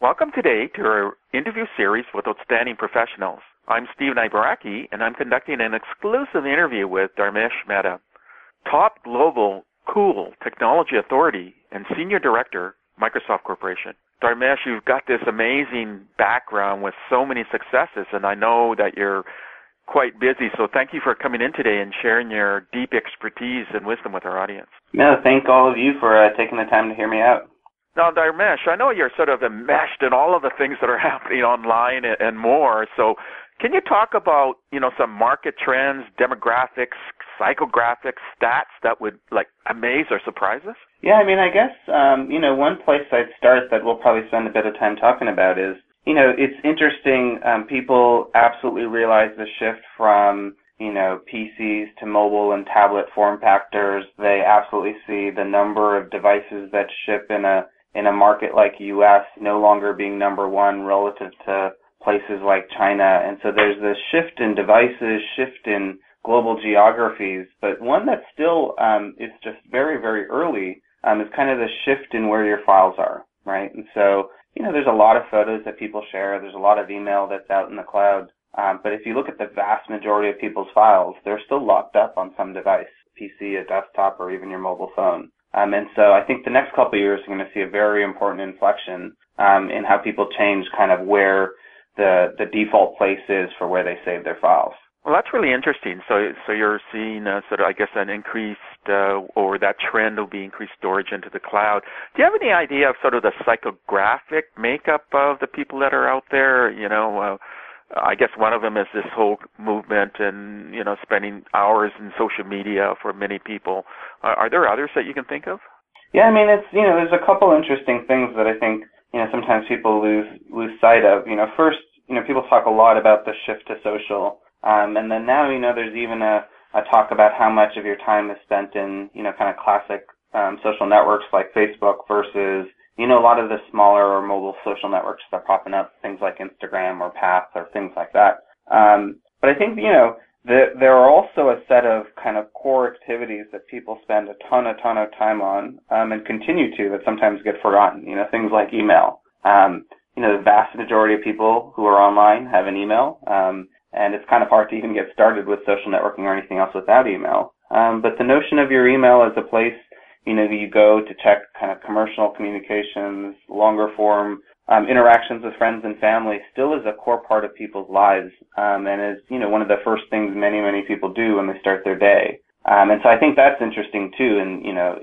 Welcome today to our interview series with outstanding professionals. I'm Stephen Ibaraki, and I'm conducting an exclusive interview with Dharmesh Mehta, top global cool technology authority and senior director, Microsoft Corporation. Dharmesh, you've got this amazing background with so many successes, and I know that you're quite busy, so thank you for coming in today and sharing your deep expertise and wisdom with our audience. No, thank all of you for taking the time to hear me out. Now, Dharmesh, I know you're sort of enmeshed in all of the things that are happening online and more, so can you talk about, some market trends, demographics, psychographics, stats that would, amaze or surprise us? Yeah, I guess, one place I'd start that we'll probably spend a bit of time talking about is, it's interesting, people absolutely realize the shift from, PCs to mobile and tablet form factors. They absolutely see the number of devices that ship in a market like U.S. no longer being number one relative to places like China. And so there's this shift in devices, shift in global geographies, but one that still is just very, very early is kind of the shift in where your files are, right? And so, there's a lot of photos that people share. There's a lot of email that's out in the cloud. But if you look at the vast majority of people's files, they're still locked up on some device, PC, a desktop, or even your mobile phone. And so I think the next couple of years are going to see a very important inflection in how people change kind of where the default place is for where they save their files. Well, that's really interesting. So you're seeing an increased, or that trend will be increased storage into the cloud. Do you have any idea of sort of the psychographic makeup of the people that are out there? I guess one of them is this whole movement and, spending hours in social media for many people. Are there others that you can think of? Yeah, it's, there's a couple interesting things that I think, sometimes people lose sight of. First, people talk a lot about the shift to social. And then now, there's even a talk about how much of your time is spent in, kind of classic social networks like Facebook versus, a lot of the smaller or mobile social networks that are popping up, things like Instagram or Path or things like that. But I think, there are also a set of kind of core activities that people spend a ton of time on and continue to that sometimes get forgotten, things like email. The vast majority of people who are online have an email. And it's kind of hard to even get started with social networking or anything else without email. But the notion of your email as a place, you go to check kind of commercial communications, longer form interactions with friends and family still is a core part of people's lives, and is, one of the first things many, many people do when they start their day. And so I think that's interesting too, and,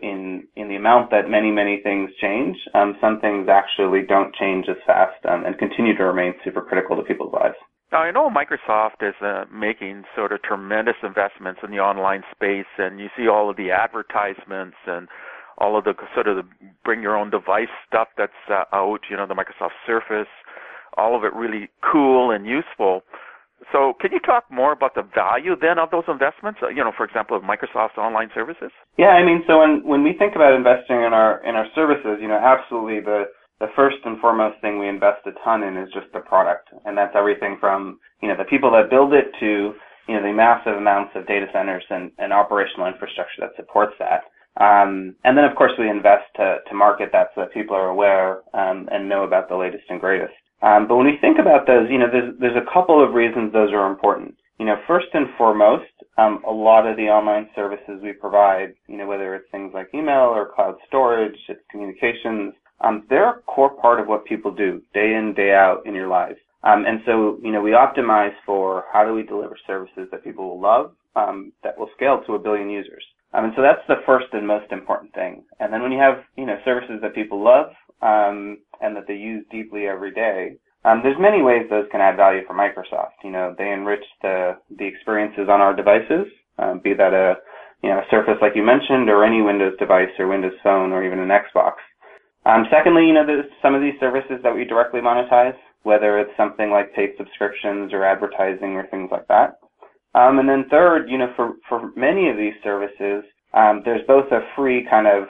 in the amount that many, many things change, some things actually don't change as fast, and continue to remain super critical to people's lives. Now, I know Microsoft is making sort of tremendous investments in the online space, and you see all of the advertisements and all of the sort of the bring your own device stuff that's out, the Microsoft Surface, all of it really cool and useful. So can you talk more about the value then of those investments, for example, of Microsoft's online services? Yeah, so when we think about investing in our services, absolutely the first and foremost thing we invest a ton in is just the product. And that's everything from, the people that build it to, the massive amounts of data centers and operational infrastructure that supports that. And then, of course, we invest to market that so that people are aware and know about the latest and greatest. But when we think about those, there's a couple of reasons those are important. First and foremost, a lot of the online services we provide, whether it's things like email or cloud storage, it's communications, they're a core part of what people do day in, day out in your lives. And so, we optimize for how do we deliver services that people will love, that will scale to 1 billion users. And so that's the first and most important thing. And then when you have, services that people love, and that they use deeply every day, there's many ways those can add value for Microsoft. They enrich the experiences on our devices, be that a Surface like you mentioned, or any Windows device or Windows Phone or even an Xbox. Secondly, there's some of these services that we directly monetize, whether it's something like paid subscriptions or advertising or things like that. And then third, for many of these services, there's both a free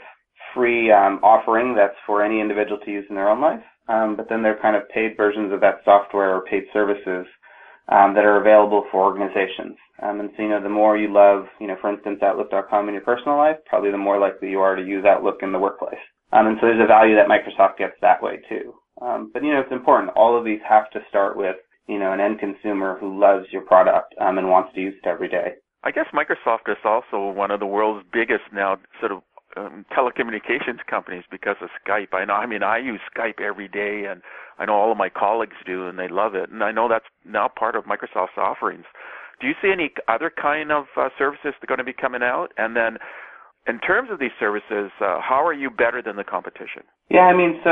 offering that's for any individual to use in their own life, but then there are kind of paid versions of that software or paid services that are available for organizations. And so, the more you love, for instance, Outlook.com in your personal life, probably the more likely you are to use Outlook in the workplace. And so there's a value that Microsoft gets that way too. But, it's important. All of these have to start with, an end consumer who loves your product and wants to use it every day. I guess Microsoft is also one of the world's biggest now sort of telecommunications companies because of Skype. I use Skype every day, and I know all of my colleagues do, and they love it. And I know that's now part of Microsoft's offerings. Do you see any other kind of services that are going to be coming out? And then in terms of these services, how are you better than the competition? Yeah,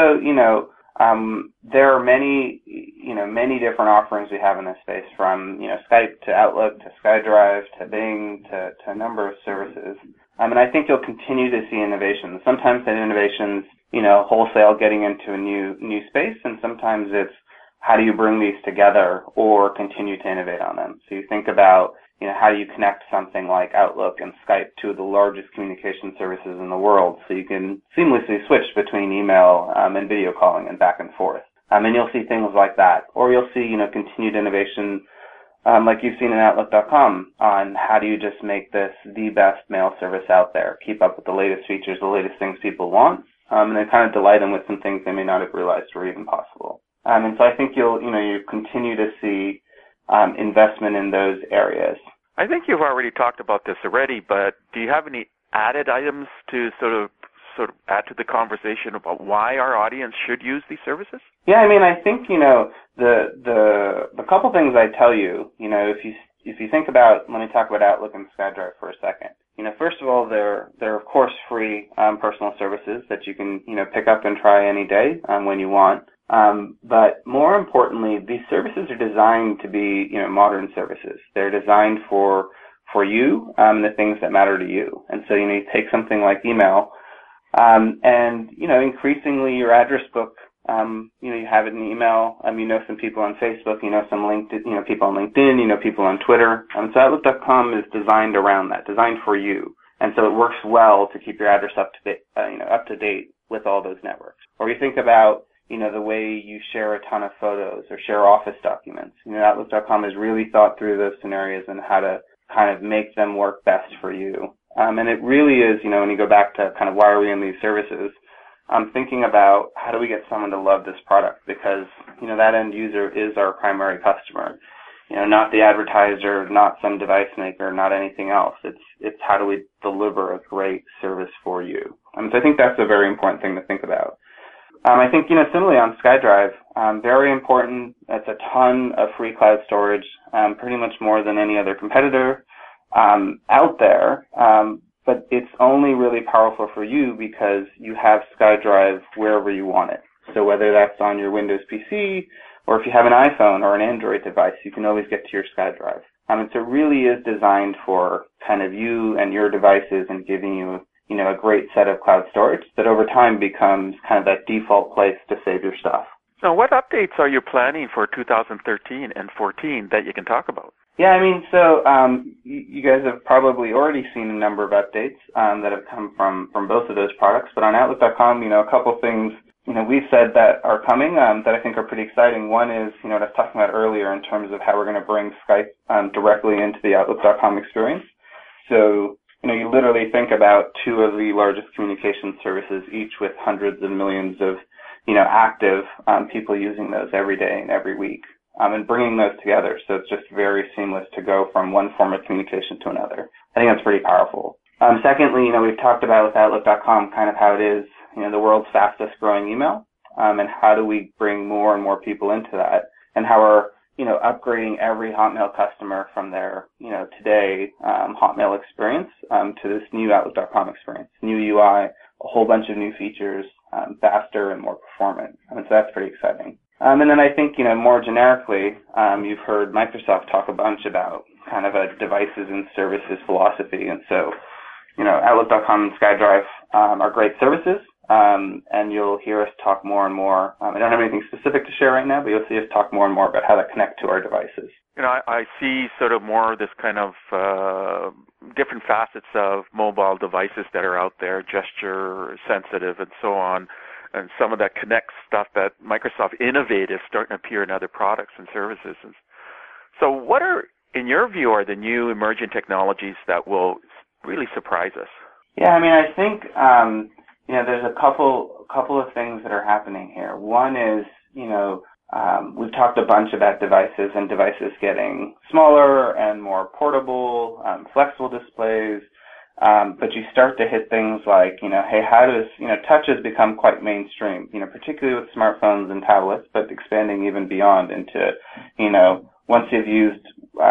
there are many different offerings we have in this space, from, Skype to Outlook to SkyDrive to Bing to a number of services. And I think you'll continue to see innovations. Sometimes that innovation's, wholesale getting into a new space, and sometimes it's how do you bring these together or continue to innovate on them. So you think about, how do you connect something like Outlook and Skype, two of the largest communication services in the world, so you can seamlessly switch between email and video calling and back and forth. And you'll see things like that. Or you'll see, continued innovation like you've seen in Outlook.com on how do you just make this the best mail service out there, keep up with the latest features, the latest things people want, and then kind of delight them with some things they may not have realized were even possible. And so I think you continue to see investment in those areas. I think you've already talked about this already, but do you have any added items to sort of add to the conversation about why our audience should use these services? Yeah, I think, the couple things I tell you, if you think about, let me talk about Outlook and SkyDrive for a second. First of all, they're of course free personal services that you can, pick up and try any day when you want. But more importantly, these services are designed to be, modern services. They're designed for you, the things that matter to you. And so, you take something like email, and, increasingly your address book, you have it in email. Some people on Facebook, some LinkedIn, people on LinkedIn, people on Twitter. So Outlook.com is designed around that, designed for you. And so it works well to keep your address up to date with all those networks. Or you think about, the way you share a ton of photos or share Office documents. Outlook.com has really thought through those scenarios and how to kind of make them work best for you. And it really is, when you go back to kind of why are we in these services, I'm thinking about how do we get someone to love this product, because, that end user is our primary customer. Not the advertiser, not some device maker, not anything else. It's how do we deliver a great service for you. So I think that's a very important thing to think about. I think, similarly on SkyDrive, very important. It's a ton of free cloud storage, pretty much more than any other competitor out there. But it's only really powerful for you because you have SkyDrive wherever you want it. So whether that's on your Windows PC or if you have an iPhone or an Android device, you can always get to your SkyDrive. So it really is designed for kind of you and your devices and giving you, a great set of cloud storage that over time becomes kind of that default place to save your stuff. Now, what updates are you planning for 2013 and 14 that you can talk about? Yeah, you guys have probably already seen a number of updates that have come from both of those products. But on Outlook.com, a couple things, we've said that are coming that I think are pretty exciting. One is, what I was talking about earlier in terms of how we're going to bring Skype directly into the Outlook.com experience. So, you literally think about two of the largest communication services, each with hundreds of millions of, active people using those every day and every week. And bringing those together, so it's just very seamless to go from one form of communication to another. I think that's pretty powerful. Secondly, we've talked about with Outlook.com kind of how it is, the world's fastest growing email, and how do we bring more and more people into that, and how we're, upgrading every Hotmail customer from their, today Hotmail experience to this new Outlook.com experience, new UI, a whole bunch of new features, faster and more performant. So that's pretty exciting. And then I think, more generically, you've heard Microsoft talk a bunch about kind of a devices and services philosophy. And so, Outlook.com and SkyDrive are great services, and you'll hear us talk more and more. I don't have anything specific to share right now, but you'll see us talk more and more about how to connect to our devices. I see sort of more of this kind of different facets of mobile devices that are out there, gesture sensitive and so on. And some of that Connect stuff that Microsoft innovative starting to appear in other products and services. So what are, in your view, are the new emerging technologies that will really surprise us? Yeah, I think, there's a couple of things that are happening here. One is, we've talked a bunch about devices and devices getting smaller and more portable, flexible displays. But you start to hit things like, hey, how does, touch has become quite mainstream, particularly with smartphones and tablets, but expanding even beyond into, once you've used,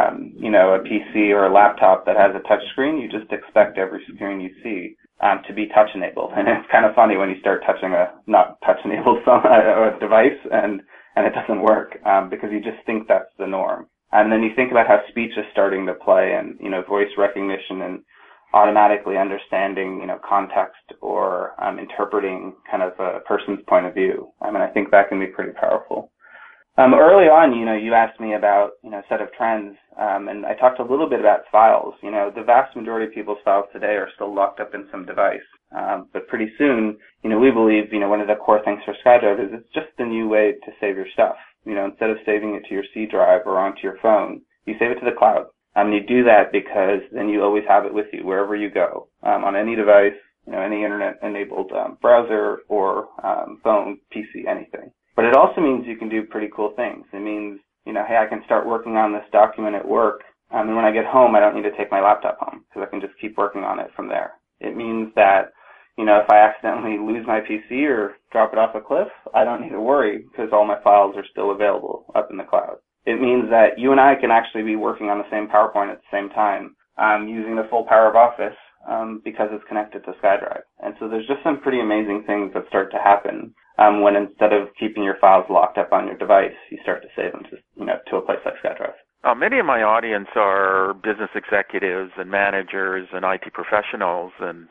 a PC or a laptop that has a touch screen, you just expect every screen you see to be touch enabled. And it's kind of funny when you start touching a not touch enabled device and it doesn't work, because you just think that's the norm. And then you think about how speech is starting to play and, voice recognition and automatically understanding, context or interpreting kind of a person's point of view. I think that can be pretty powerful. Early on, you asked me about, a set of trends, and I talked a little bit about files. The vast majority of people's files today are still locked up in some device. But pretty soon, we believe, one of the core things for SkyDrive is it's just a new way to save your stuff. Instead of saving it to your C drive or onto your phone, you save it to the cloud. You do that because then you always have it with you wherever you go, on any device, any internet-enabled browser or phone, PC, anything. But it also means you can do pretty cool things. It means, hey, I can start working on this document at work, and when I get home, I don't need to take my laptop home because I can just keep working on it from there. It means that, if I accidentally lose my PC or drop it off a cliff, I don't need to worry because all my files are still available up in the cloud. It means that you and I can actually be working on the same PowerPoint at the same time, using the full power of Office, because it's connected to SkyDrive. And so there's just some pretty amazing things that start to happen, when instead of keeping your files locked up on your device, you start to save them to a place like SkyDrive. Many of my audience are business executives and managers and IT professionals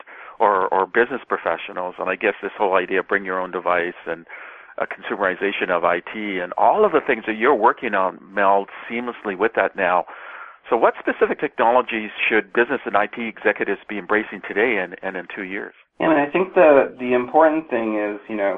or business professionals, and I guess this whole idea of bring your own device and a consumerization of IT and all of the things that you're working on meld seamlessly with that now. So what specific technologies should business and IT executives be embracing today and in 2 years? Yeah, I think the important thing is,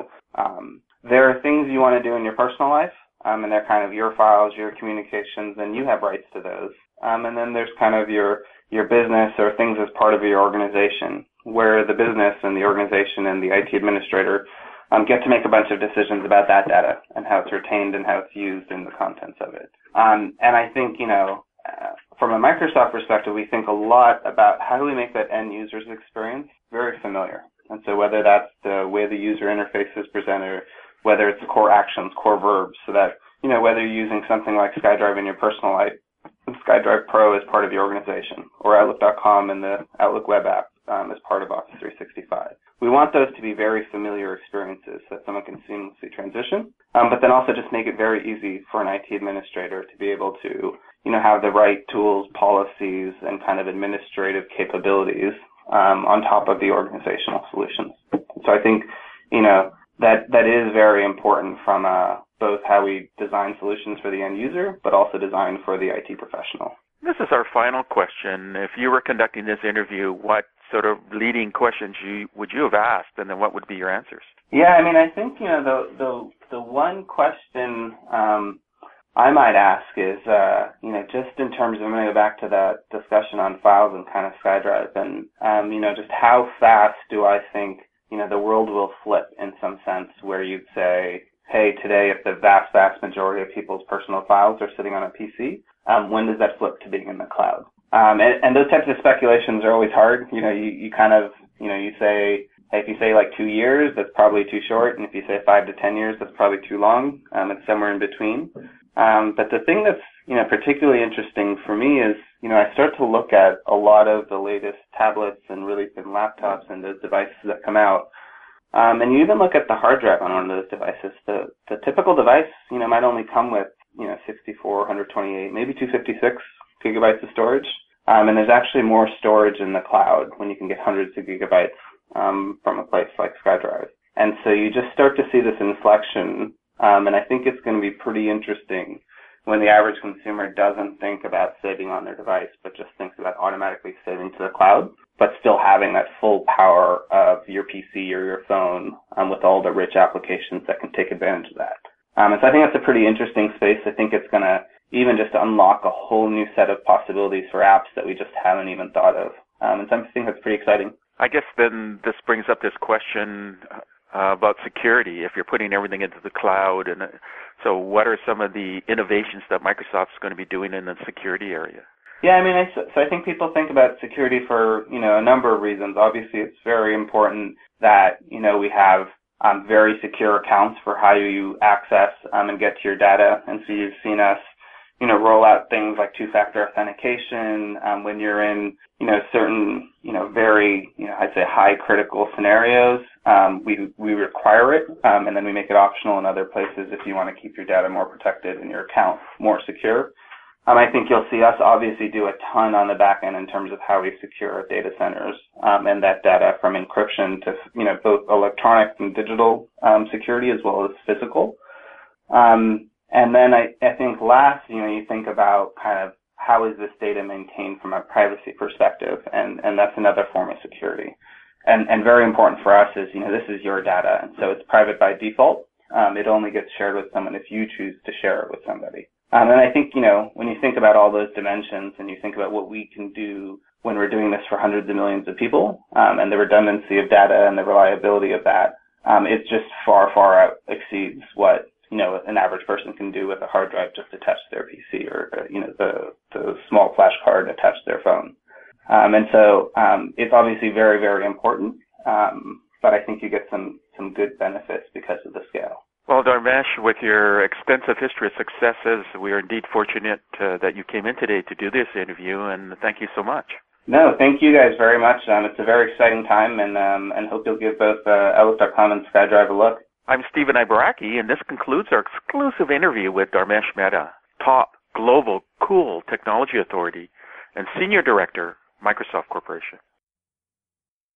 there are things you want to do in your personal life, and they're kind of your files, your communications, and you have rights to those. And then there's kind of your business or things as part of your organization, where the business and the organization and the IT administrator get to make a bunch of decisions about that data and how it's retained and how it's used in the contents of it. And I think, from a Microsoft perspective, we think a lot about how do we make that end user's experience very familiar. And so whether that's the way the user interface is presented, whether it's core actions, core verbs, so that, whether you're using something like SkyDrive in your personal life, SkyDrive Pro as part of your organization, or Outlook.com and the Outlook web app as part of Office 365. We want those to be very familiar experiences so that someone can seamlessly transition, but then also just make it very easy for an IT administrator to be able to, have the right tools, policies, and kind of administrative capabilities on top of the organizational solutions. So I think, that is very important from both how we design solutions for the end user, but also design for the IT professional. This is our final question. If you were conducting this interview, what sort of leading questions would you have asked, and then what would be your answers? Yeah, I think, the one question I might ask is, just in terms of, I'm going to go back to that discussion on files and kind of SkyDrive, and, just how fast do I think, the world will flip in some sense where you'd say, hey, today if the vast, vast majority of people's personal files are sitting on a PC, when does that flip to being in the cloud? And those types of speculations are always hard. You kind of, you say, hey, if you say like 2 years, that's probably too short. And if you say 5 to 10 years, that's probably too long. It's somewhere in between. But the thing that's, particularly interesting for me is, I start to look at a lot of the latest tablets and really thin laptops and those devices that come out. And you even look at the hard drive on one of those devices. The typical device, might only come with, 64, 128, maybe 256 gigabytes of storage. And there's actually more storage in the cloud when you can get hundreds of gigabytes from a place like SkyDrive. And so you just start to see this inflection, and I think it's going to be pretty interesting when the average consumer doesn't think about saving on their device, but just thinks about automatically saving to the cloud, but still having that full power of your PC or your phone with all the rich applications that can take advantage of that. And so I think that's a pretty interesting space. I think it's going to even just unlock a whole new set of possibilities for apps that we just haven't even thought of. And so I think that's pretty exciting. I guess then this brings up this question about security. If you're putting everything into the cloud, and so what are some of the innovations that Microsoft's going to be doing in the security area? Yeah, I mean, so I think people think about security for, a number of reasons. Obviously, it's very important that, we have very secure accounts for how you access and get to your data. And so you've seen us, roll out things like two-factor authentication when you're in, certain, very, I'd say high critical scenarios. We require it, and then we make it optional in other places if you want to keep your data more protected and your account more secure. I think you'll see us obviously do a ton on the back end in terms of how we secure our data centers and that data from encryption to, both electronic and digital security as well as physical. And then I think last, you think about kind of how is this data maintained from a privacy perspective, and that's another form of security. And very important for us is, this is your data, and so it's private by default. It only gets shared with someone if you choose to share it with somebody. And I think, when you think about all those dimensions and you think about what we can do when we're doing this for hundreds of millions of people, and the redundancy of data and the reliability of that, it just far, far out exceeds what, an average person can do with a hard drive just attached to their PC or, the small flash card attached to their phone. And so it's obviously very, very important, but I think you get some good benefits because of the scale. Well, Dharmesh, with your extensive history of successes, we are indeed fortunate that you came in today to do this interview, and thank you so much. No, thank you guys very much. It's a very exciting time, and hope you'll give both Outlook.com and SkyDrive a look. I'm Stephen Ibaraki, and this concludes our exclusive interview with Dharmesh Mehta, top global cool technology authority and Senior Director, Microsoft Corporation.